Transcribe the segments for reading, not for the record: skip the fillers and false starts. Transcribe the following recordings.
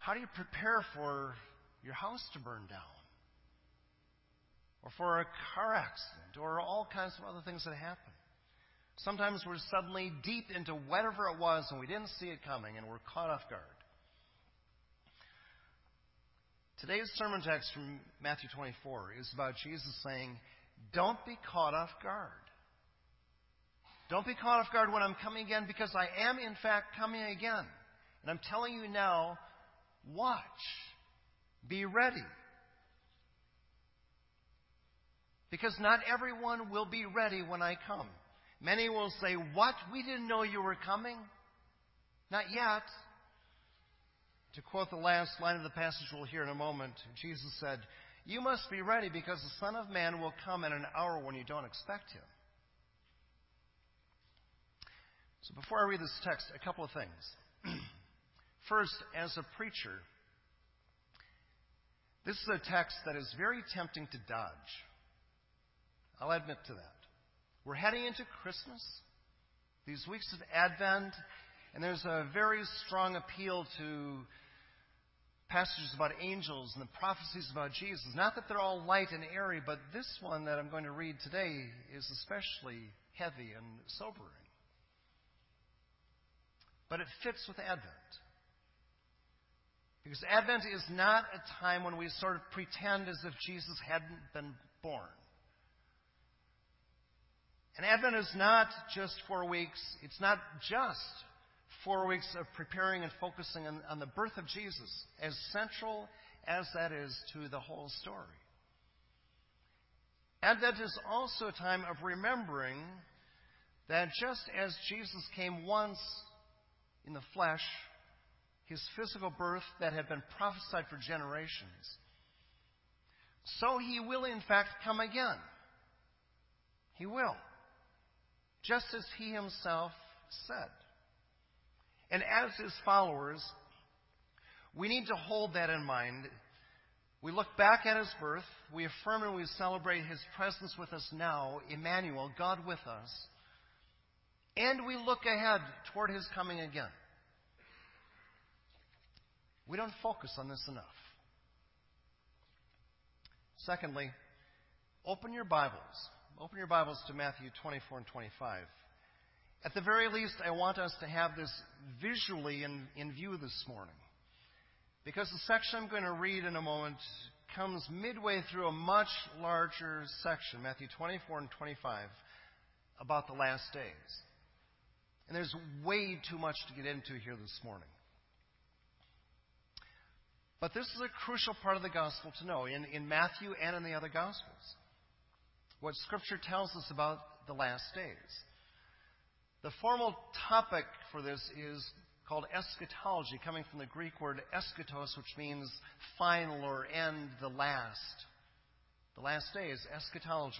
How do you prepare for your house to burn down? Or for a car accident? Or all kinds of other things that happen. Sometimes we're suddenly deep into whatever it was and we didn't see it coming and we're caught off guard. Today's sermon text from Matthew 24 is about Jesus saying, don't be caught off guard. Don't be caught off guard when I'm coming again, because I am in fact coming again. And I'm telling you now, watch. Be ready. Because not everyone will be ready when I come. Many will say, what? We didn't know you were coming? Not yet. To quote the last line of the passage we'll hear in a moment, Jesus said, you must be ready because the Son of Man will come at an hour when you don't expect him. So before I read this text, a couple of things. First, as a preacher, this is a text that is very tempting to dodge. I'll admit to that. We're heading into Christmas, these weeks of Advent, and there's a very strong appeal to passages about angels and the prophecies about Jesus. Not that they're all light and airy, but this one that I'm going to read today is especially heavy and sobering. But it fits with Advent. Because Advent is not a time when we sort of pretend as if Jesus hadn't been born. And Advent is not just 4 weeks. It's not just 4 weeks of preparing and focusing on the birth of Jesus, as central as that is to the whole story. Advent is also a time of remembering that just as Jesus came once in the flesh, his physical birth that had been prophesied for generations, so he will in fact come again. He will. Just as he himself said. And as his followers, we need to hold that in mind. We look back at his birth, we affirm and we celebrate his presence with us now, Emmanuel, God with us, and we look ahead toward his coming again. We don't focus on this enough. Secondly, open your Bibles. Open your Bibles to Matthew 24 and 25. At the very least, I want us to have this visually in view this morning. Because the section I'm going to read in a moment comes midway through a much larger section, Matthew 24 and 25, about the last days. And there's way too much to get into here this morning. But this is a crucial part of the gospel to know in Matthew and in the other gospels. What Scripture tells us about the last days. The formal topic for this is called eschatology, coming from the Greek word eschatos, which means final or end, the last. The last days, eschatology.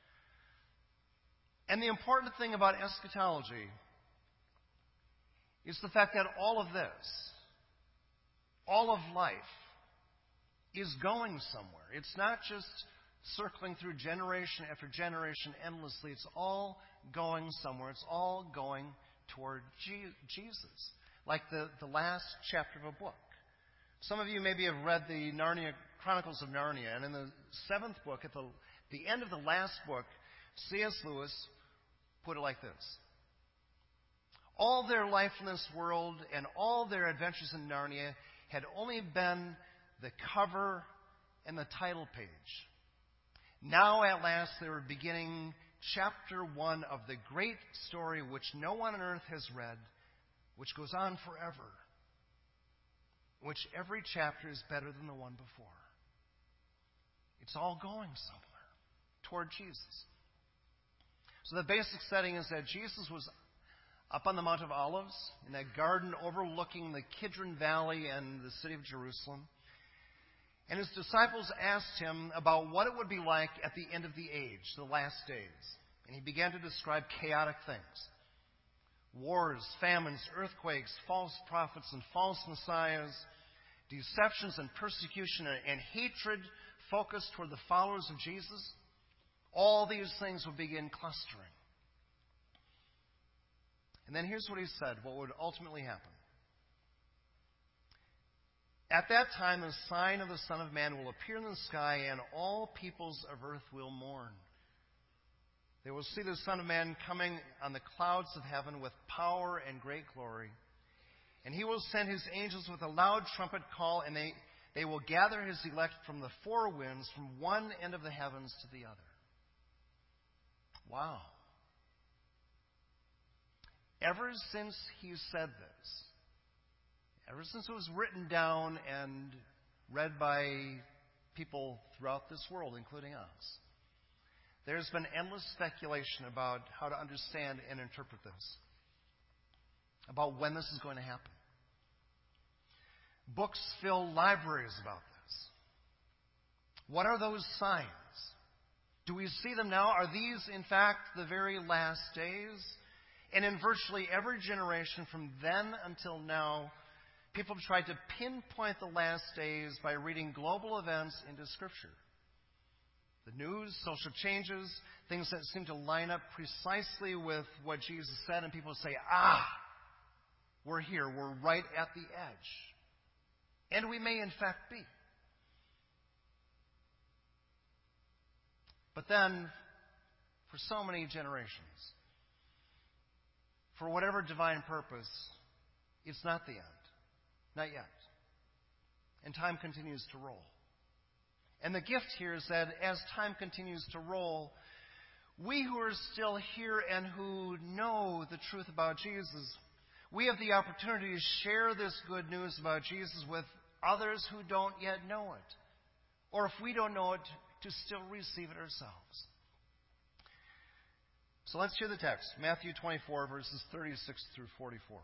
And the important thing about eschatology is the fact that all of this, all of life, is going somewhere. It's not just circling through generation after generation endlessly. It's all going somewhere. It's all going toward Jesus. Like the last chapter of a book. Some of you maybe have read the Chronicles of Narnia, and in the 7th book, at the end of the last book, C.S. Lewis put it like this. All their life in this world and all their adventures in Narnia had only been the cover and the title page. Now, at last, they were beginning chapter 1 of the great story which no one on earth has read, which goes on forever, which every chapter is better than the one before. It's all going somewhere toward Jesus. So the basic setting is that Jesus was up on the Mount of Olives, in that garden overlooking the Kidron Valley and the city of Jerusalem. And his disciples asked him about what it would be like at the end of the age, the last days. And he began to describe chaotic things. Wars, famines, earthquakes, false prophets and false messiahs, deceptions and persecution and hatred focused toward the followers of Jesus. All these things would begin clustering. And then here's what he said, what would ultimately happen. At that time, the sign of the Son of Man will appear in the sky, and all peoples of earth will mourn. They will see the Son of Man coming on the clouds of heaven with power and great glory. And he will send his angels with a loud trumpet call, and they will gather his elect from the four winds, from one end of the heavens to the other. Wow. Ever since he said this, ever since it was written down and read by people throughout this world, including us, there's been endless speculation about how to understand and interpret this, about when this is going to happen. Books fill libraries about this. What are those signs? Do we see them now? Are these, in fact, the very last days? And in virtually every generation from then until now, people have tried to pinpoint the last days by reading global events into Scripture. The news, social changes, things that seem to line up precisely with what Jesus said, and people say, we're here, we're right at the edge. And we may in fact be. But then, for so many generations, for whatever divine purpose, it's not the end. Not yet. And time continues to roll. And the gift here is that as time continues to roll, we who are still here and who know the truth about Jesus, we have the opportunity to share this good news about Jesus with others who don't yet know it. Or if we don't know it, to still receive it ourselves. So let's hear the text. Matthew 24, verses 36 through 44.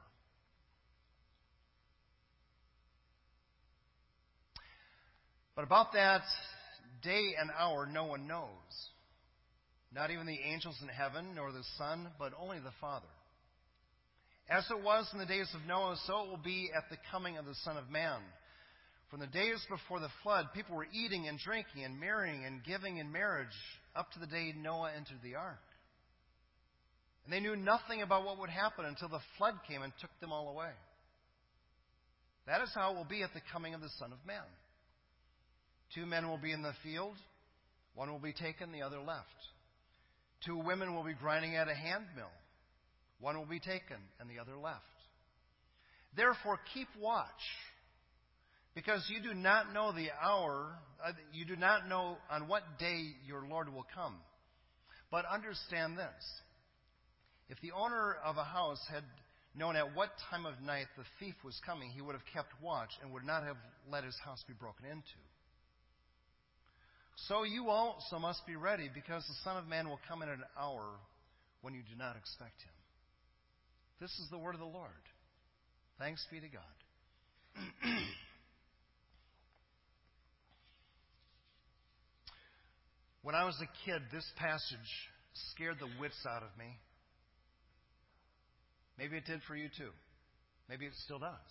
But about that day and hour no one knows, not even the angels in heaven, nor the Son, but only the Father. As it was in the days of Noah, so it will be at the coming of the Son of Man. From the days before the flood, people were eating and drinking and marrying and giving in marriage up to the day Noah entered the ark. And they knew nothing about what would happen until the flood came and took them all away. That is how it will be at the coming of the Son of Man. 2 men will be in the field, one will be taken, the other left. 2 women will be grinding at a handmill, one will be taken, and the other left. Therefore, keep watch, because you do not know the hour, you do not know on what day your Lord will come. But understand this, if the owner of a house had known at what time of night the thief was coming, he would have kept watch and would not have let his house be broken into. So you also must be ready, because the Son of Man will come in an hour when you do not expect him. This is the word of the Lord. Thanks be to God. When I was a kid, this passage scared the wits out of me. Maybe it did for you too. Maybe it still does.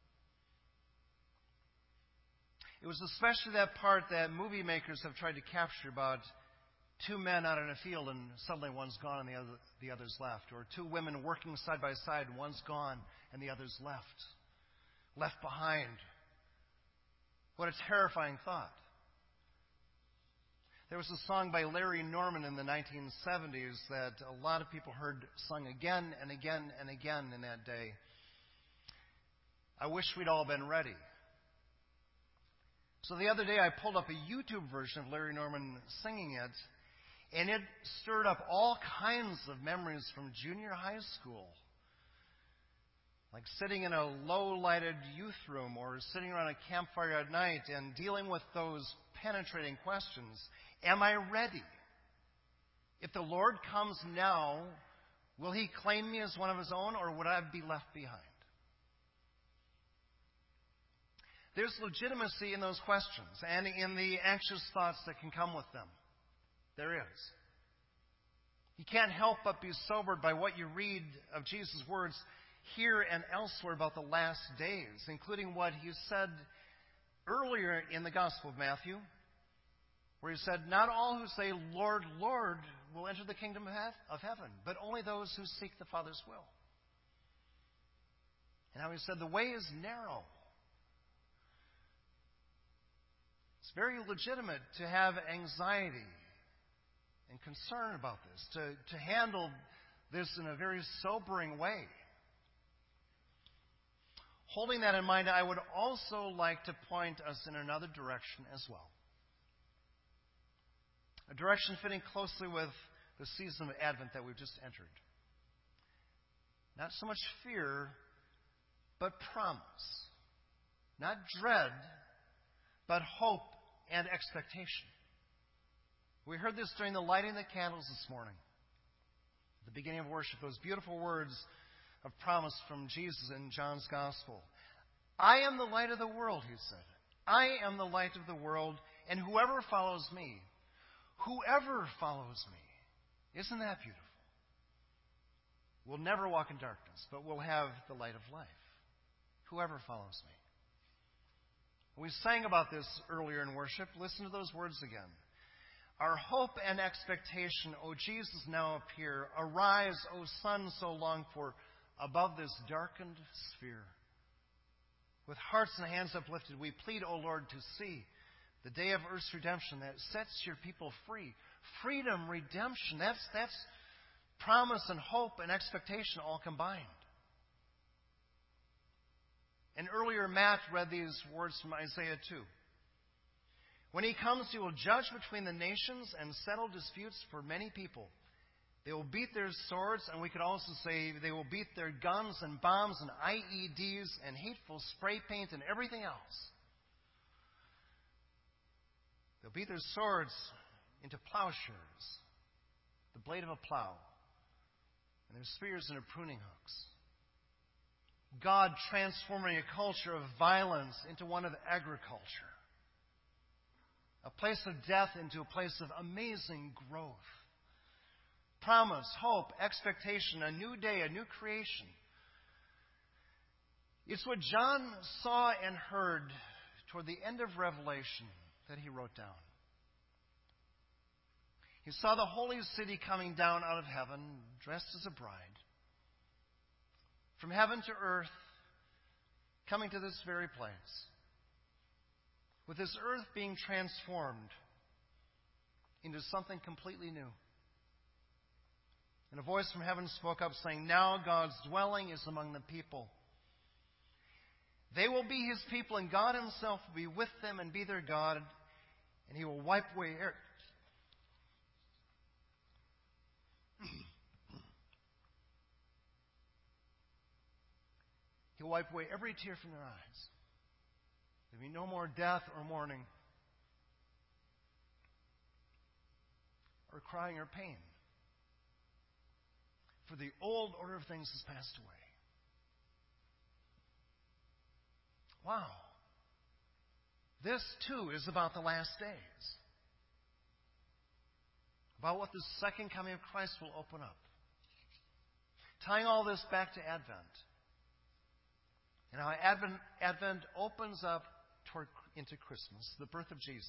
It was especially that part that movie makers have tried to capture about 2 men out in a field and suddenly one's gone and the other's left. Or 2 women working side by side and one's gone and the other's left. Left behind. What a terrifying thought. There was a song by Larry Norman in the 1970s that a lot of people heard sung again and again and again in that day. I wish we'd all been ready. So the other day I pulled up a YouTube version of Larry Norman singing it, and it stirred up all kinds of memories from junior high school. Like sitting in a low-lighted youth room or sitting around a campfire at night and dealing with those penetrating questions. Am I ready? If the Lord comes now, will he claim me as one of his own, or would I be left behind? There's legitimacy in those questions and in the anxious thoughts that can come with them. There is. You can't help but be sobered by what you read of Jesus' words here and elsewhere about the last days, including what he said earlier in the Gospel of Matthew, where he said, not all who say, Lord, Lord, will enter the kingdom of heaven, but only those who seek the Father's will. And how he said, the way is narrow. very legitimate to have anxiety and concern about this, to handle this in a very sobering way. Holding that in mind, I would also like to point us in another direction as well. A direction fitting closely with the season of Advent that we've just entered. Not so much fear, but promise. Not dread, but hope and expectation. We heard this during the lighting of the candles this morning. At the beginning of worship, those beautiful words of promise from Jesus in John's Gospel. I am the light of the world, he said. I am the light of the world, and whoever follows me, isn't that beautiful? We'll never walk in darkness, but we'll have the light of life. Whoever follows me. We sang about this earlier in worship. Listen to those words again. Our hope and expectation, O Jesus, now appear. Arise, O sun so longed for, above this darkened sphere. With hearts and hands uplifted, we plead, O Lord, to see the day of earth's redemption that sets your people free. Freedom, redemption, that's promise and hope and expectation all combined. And earlier Matt read these words from Isaiah 2. When he comes, he will judge between the nations and settle disputes for many people. They will beat their swords, and we could also say they will beat their guns and bombs and IEDs and hateful spray paint and everything else. They'll beat their swords into plowshares, the blade of a plow, and their spears into pruning hooks. God transforming a culture of violence into one of agriculture. A place of death into a place of amazing growth. Promise, hope, expectation, a new day, a new creation. It's what John saw and heard toward the end of Revelation that he wrote down. He saw the holy city coming down out of heaven, dressed as a bride. From heaven to earth, coming to this very place. With this earth being transformed into something completely new. And a voice from heaven spoke up saying, now God's dwelling is among the people. They will be his people, and God himself will be with them and be their God. And he will wipe away He'll wipe away every tear from their eyes. There'll be no more death or mourning or crying or pain. For the old order of things has passed away. Wow. This, too, is about the last days. About what the second coming of Christ will open up. Tying all this back to Advent. And how Advent opens up into Christmas, the birth of Jesus.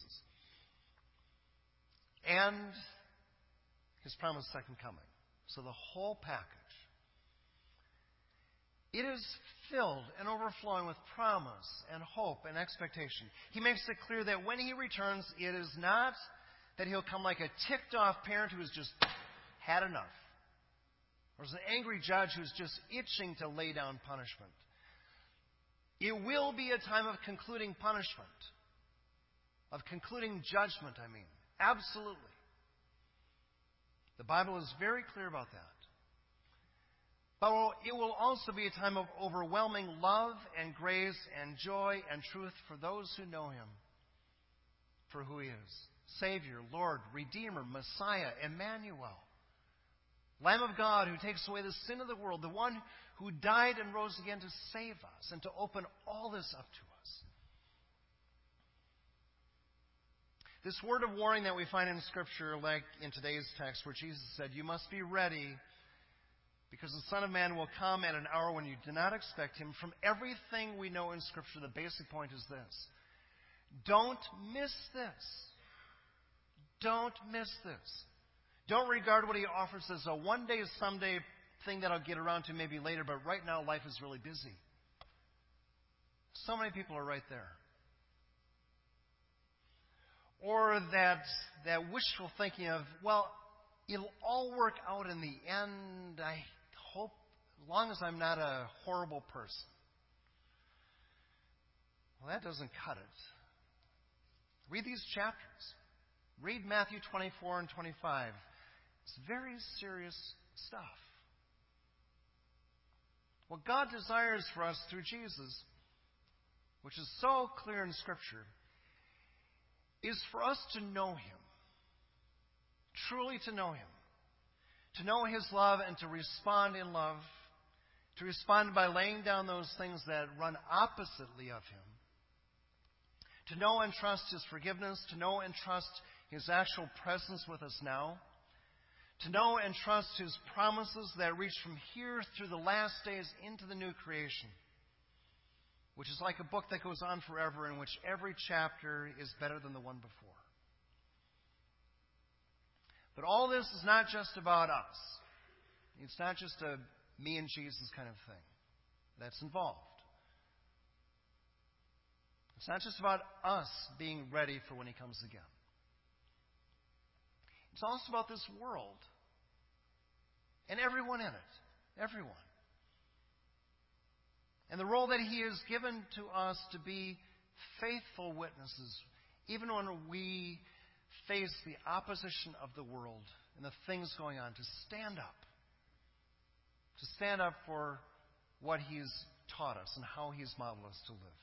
And his promised second coming. So the whole package. It is filled and overflowing with promise and hope and expectation. He makes it clear that when he returns, it is not that he'll come like a ticked-off parent who has just had enough. Or as an angry judge who's just itching to lay down punishment. It will be a time of concluding punishment. Of concluding judgment, I mean. Absolutely. The Bible is very clear about that. But it will also be a time of overwhelming love and grace and joy and truth for those who know him for who he is. Savior, Lord, Redeemer, Messiah, Emmanuel. Lamb of God who takes away the sin of the world. The one who died and rose again to save us and to open all this up to us. This word of warning that we find in Scripture, like in today's text where Jesus said, you must be ready because the Son of Man will come at an hour when you do not expect him. From everything we know in Scripture, the basic point is this. Don't miss this. Don't miss this. Don't regard what he offers as a one day, someday thing that I'll get around to maybe later, but right now life is really busy. So many people are right there. Or that wishful thinking of, well, it'll all work out in the end, I hope, as long as I'm not a horrible person. Well, that doesn't cut it. Read these chapters. Read Matthew 24 and 25. It's very serious stuff. What God desires for us through Jesus, which is so clear in Scripture, is for us to know Him. Truly to know Him. To know His love and to respond in love. To respond by laying down those things that run oppositely of Him. To know and trust His forgiveness. To know and trust His actual presence with us now. To know and trust His promises that reach from here through the last days into the new creation. Which is like a book that goes on forever, in which every chapter is better than the one before. But all this is not just about us. It's not just a me and Jesus kind of thing that's involved. It's not just about us being ready for when He comes again. It's also about this world and everyone in it. Everyone. And the role that He has given to us to be faithful witnesses, even when we face the opposition of the world and the things going on, to stand up. To stand up for what He's taught us and how He's modeled us to live.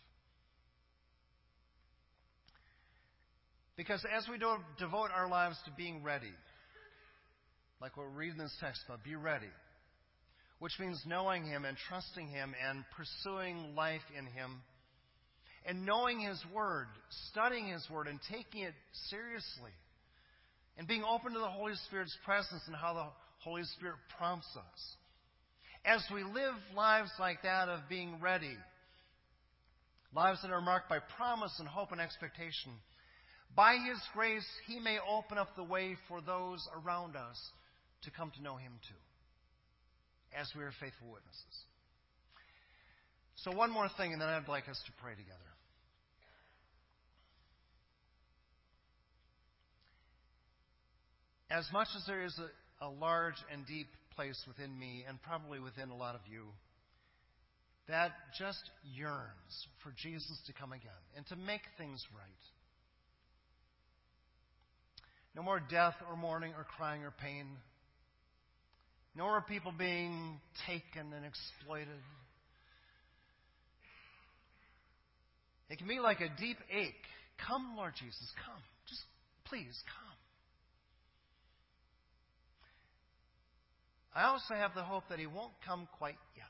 Because as we devote our lives to being ready, like what we're reading this text about, be ready, which means knowing Him and trusting Him and pursuing life in Him, and knowing His Word, studying His Word and taking it seriously, and being open to the Holy Spirit's presence and how the Holy Spirit prompts us. As we live lives like that of being ready, lives that are marked by promise and hope and expectation, by His grace, He may open up the way for those around us to come to know Him too, as we are faithful witnesses. So one more thing, and then I'd like us to pray together. As much as there is a large and deep place within me, and probably within a lot of you, that just yearns for Jesus to come again and to make things right. No more death or mourning or crying or pain. No more people being taken and exploited. It can be like a deep ache. Come, Lord Jesus, come. Just please come. I also have the hope that He won't come quite yet.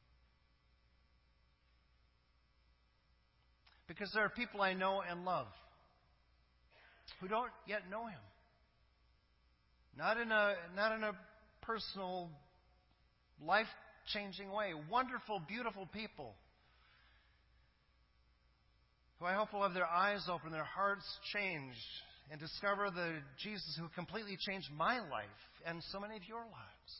Because there are people I know and love who don't yet know Him. Not in a personal, life-changing way. Wonderful, beautiful people who I hope will have their eyes open, their hearts changed, and discover the Jesus who completely changed my life and so many of your lives.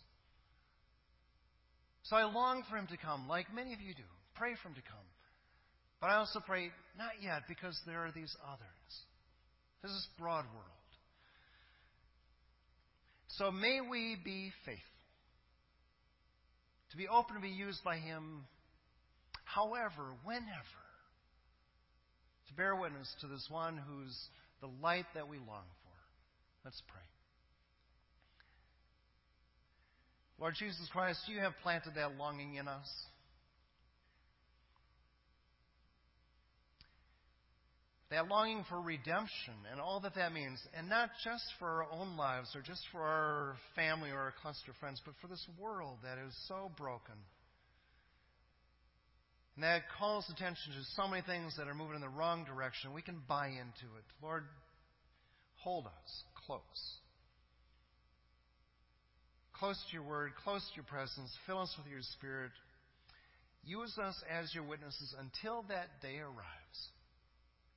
So I long for Him to come, like many of you do. Pray for Him to come. But I also pray, not yet, because there are these others. This is broad world. So may we be faithful. To be open to be used by Him, however, whenever. To bear witness to this one who's the light that we long for. Let's pray. Lord Jesus Christ, You have planted that longing in us. That longing for redemption and all that that means. And not just for our own lives or just for our family or our cluster of friends, but for this world that is so broken. And that calls attention to so many things that are moving in the wrong direction. We can buy into it. Lord, hold us close. Close to Your Word, close to Your presence. Fill us with Your Spirit. Use us as Your witnesses until that day arrives.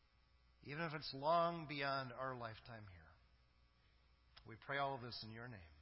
Even if it's long beyond our lifetime here. We pray all of this in Your name.